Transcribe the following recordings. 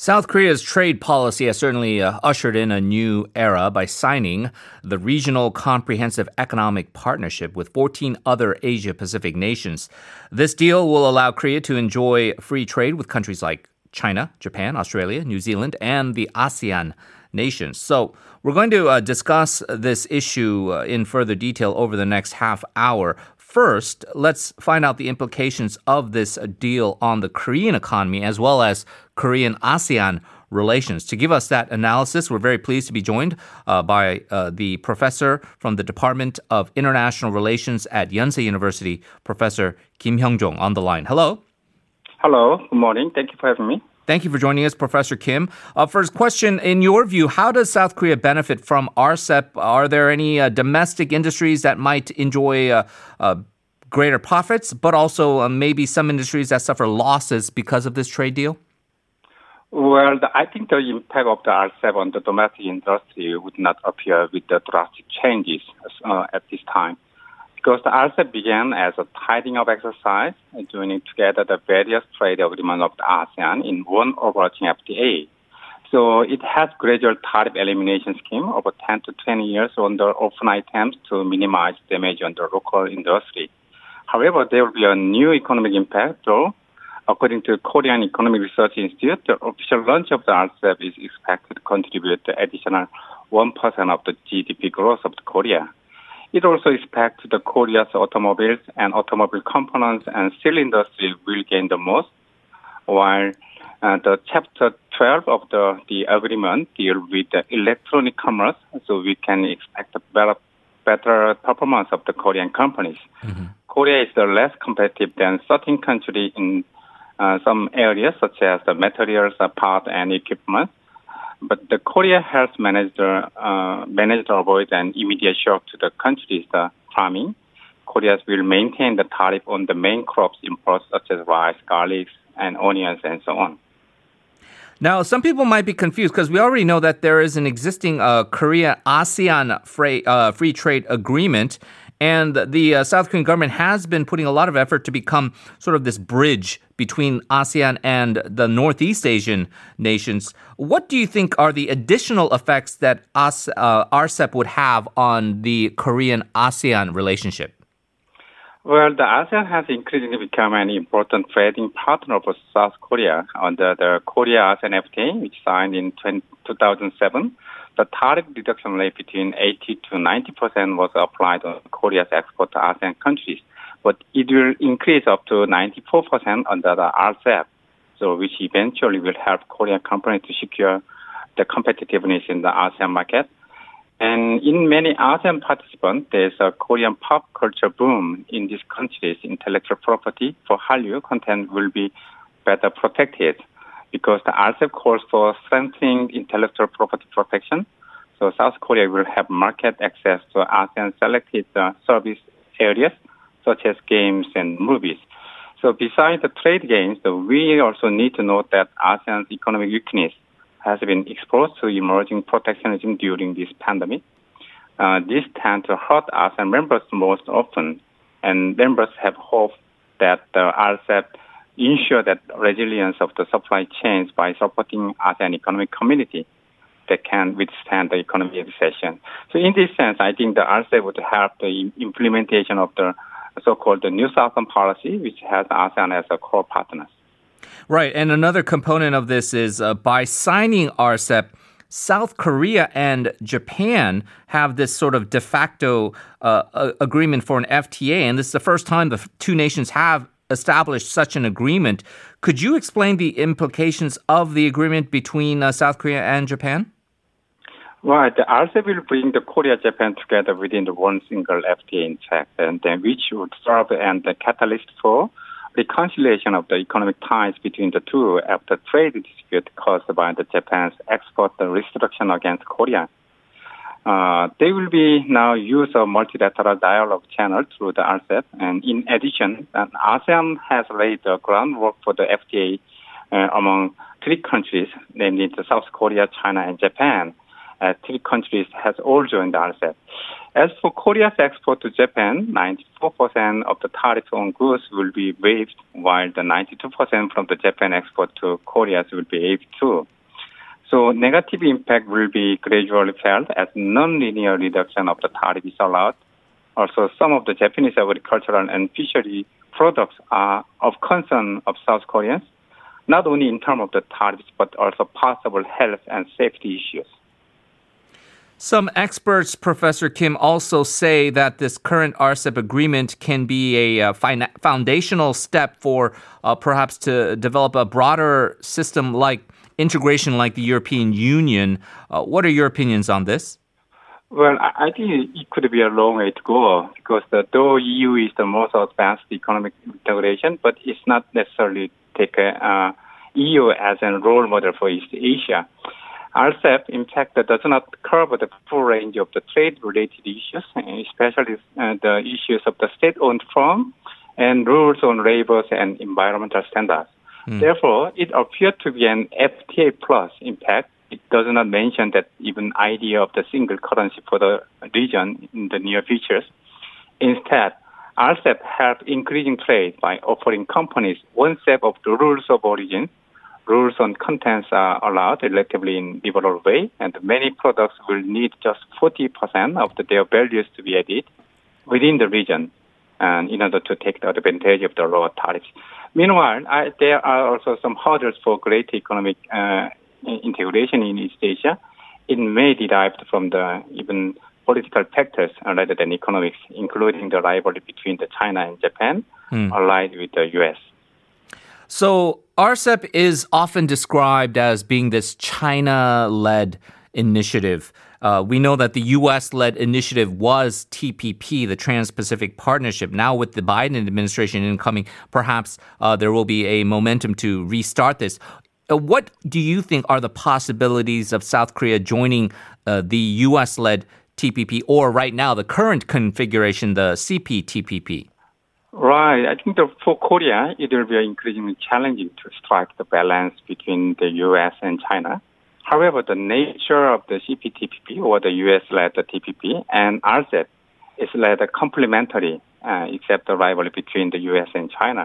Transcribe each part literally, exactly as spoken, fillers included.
South Korea's trade policy has certainly uh, ushered in a new era by signing the Regional Comprehensive Economic Partnership with fourteen other Asia-Pacific nations. This deal will allow Korea to enjoy free trade with countries like China, Japan, Australia, New Zealand, and the ASEAN nations. So we're going to uh, discuss this issue uh, in further detail over the next half hour. First, let's find out the implications of this deal on the Korean economy as well as Korean-ASEAN relations. To give us that analysis, we're very pleased to be joined uh, by uh, the professor from the Department of International Relations at Yonsei University, Professor Kim Hyung-jong, on the line. Hello. Hello. Good morning. Thank you for having me. Thank you for joining us, Professor Kim. Uh, first question, in your view, how does South Korea benefit from R C E P? Are there any uh, domestic industries that might enjoy uh, uh, greater profits, but also uh, maybe some industries that suffer losses because of this trade deal? Well, the, I think the impact of the R C E P on the domestic industry would not appear with the drastic changes uh, at this time. Because the R C E P began as a tidying up exercise, joining together the various trade agreements of the ASEAN in one overarching F T A. So it has gradual tariff elimination scheme over ten to twenty years on the open items to minimize damage on the local industry. However, there will be a new economic impact, though. According to Korean Economic Research Institute, the official launch of the R C E P is expected to contribute to additional one percent of the G D P growth of Korea. It also expects the Korea's automobiles and automobile components and steel industry will gain the most, while uh, the Chapter twelve of the, the agreement deal with the electronic commerce, so we can expect a better, better performance of the Korean companies. Mm-hmm. Korea is the less competitive than certain countries in uh, some areas, such as the materials, uh, parts, and equipment. But the Korea has managed, uh, managed to avoid an immediate shock to the country's uh, farming. Korea will maintain the tariff on the main crops imports, such as rice, garlic, and onions, and so on. Now, some people might be confused because we already know that there is an existing uh, Korea-ASEAN free, uh, free trade agreement. And the uh, South Korean government has been putting a lot of effort to become sort of this bridge between ASEAN and the Northeast Asian nations. What do you think are the additional effects that AS, uh, R C E P would have on the Korean-ASEAN relationship? Well, the ASEAN has increasingly become an important trading partner of South Korea under the Korea-ASEAN F T A, which signed in two thousand seven. The tariff reduction rate between eighty to ninety percent was applied on Korea's export to ASEAN countries, but it will increase up to ninety-four percent under the R C E P, so which eventually will help Korean companies to secure the competitiveness in the ASEAN market. And in many ASEAN participants, there's a Korean pop culture boom in these countries. Intellectual property for Hallyu content will be better protected, because the R C E P calls for strengthening intellectual property protection. So South Korea will have market access to ASEAN selected uh, service areas, such as games and movies. So besides the trade gains, we also need to note that ASEAN's economic weakness has been exposed to emerging protectionism during this pandemic. Uh, this tends to hurt ASEAN members most often, and members have hope that the R C E P ensure that resilience of the supply chains by supporting ASEAN economic community that can withstand the economic recession. So in this sense, I think the R C E P would help the implementation of the so-called the New Southern policy, which has ASEAN as a core partner. Right, and another component of this is uh, by signing R C E P, South Korea and Japan have this sort of de facto uh, agreement for an F T A, and this is the first time the two nations have established such an agreement. Could you explain the implications of the agreement between uh, South Korea and Japan? Right. The R C E P will bring the Korea-Japan together within the one single F T A in fact, and then which would serve as the catalyst for reconciliation of the economic ties between the two after trade dispute caused by the Japan's export restriction against Korea. Uh, they will be now use a multilateral dialogue channel through the R C E P. And in addition, uh, ASEAN has laid the groundwork for the F T A uh, among three countries, namely the South Korea, China, and Japan. Uh, three countries has all joined the R C E P. As for Korea's export to Japan, ninety-four percent of the tariffs on goods will be waived, while the ninety-two percent from the Japan export to Korea will be waived too. So negative impact will be gradually felt as non-linear reduction of the tariff is allowed. Also, some of the Japanese agricultural and fishery products are of concern of South Koreans, not only in terms of the tariffs, but also possible health and safety issues. Some experts, Professor Kim, also say that this current R C E P agreement can be a uh, fin- foundational step for uh, perhaps to develop a broader system like integration like the European Union. Uh, what are your opinions on this? Well, I I think it could be a long way to go because the, though E U is the most advanced economic integration, but it's not necessarily take a, uh, E U as a role model for East Asia. R C E P, in fact, does not cover the full range of the trade-related issues, especially uh, the issues of the state-owned firm and rules on labor and environmental standards. Mm. Therefore, it appears to be an F T A plus impact. It does not mention that even idea of the single currency for the region in the near future. Instead, R C E P helps increasing trade by offering companies one set of the rules of origin. Rules on contents are allowed relatively in liberal way, and many products will need just forty percent of the, their values to be added within the region, and in order to take the advantage of the lower tariffs. Meanwhile, I, there are also some hurdles for greater economic uh, integration in East Asia. It may derive from the even political factors rather than economics, including the rivalry between the China and Japan, mm. allied with the U S. So R C E P is often described as being this China-led initiative. Uh, we know that the U S-led initiative was T P P, the Trans-Pacific Partnership. Now with the Biden administration incoming, perhaps uh, there will be a momentum to restart this. Uh, what do you think are the possibilities of South Korea joining uh, the U S-led T P P or right now the current configuration, the C P T P P? Right. I think that for Korea, it will be increasingly challenging to strike the balance between the U S and China. However, the nature of the C P T P P or the U S-led T P P and R C E P is rather complementary, uh, except the rivalry between the U S and China.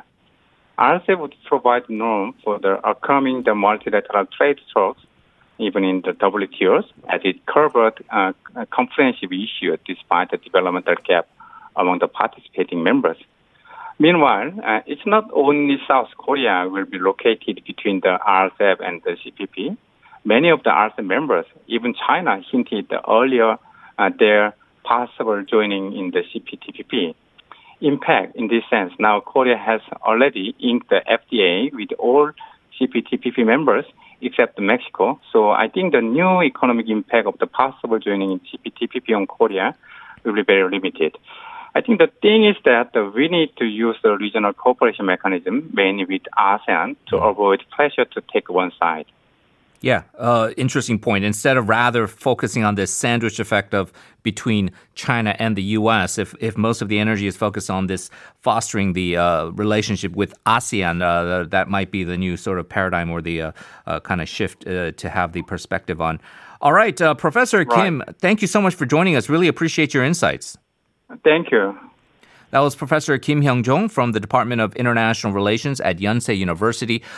R C E P would provide norm for the upcoming the multilateral trade talks, even in the W T Os, as it covered uh, a comprehensive issue despite the developmental gap among the participating members. Meanwhile, uh, it's not only South Korea will be located between the R C E P and the C P P. Many of the R C E P members, even China, hinted earlier uh, their possible joining in the C P T P P. In fact, in this sense, now Korea has already inked the F T A with all C P T P P members except Mexico. So I think the new economic impact of the possible joining in C P T P P on Korea will be very limited. I think the thing is that we need to use the regional cooperation mechanism, mainly with ASEAN, to avoid pressure to take one side. Yeah, uh, interesting point. Instead of rather focusing on this sandwich effect of between China and the U S, if if most of the energy is focused on this fostering the uh, relationship with ASEAN, uh, that might be the new sort of paradigm or the uh, uh, kind of shift uh, to have the perspective on. All right, uh, Professor right. Kim, thank you so much for joining us. Really appreciate your insights. Thank you. That was Professor Kim Hyung-jong from the Department of International Relations at Yonsei University.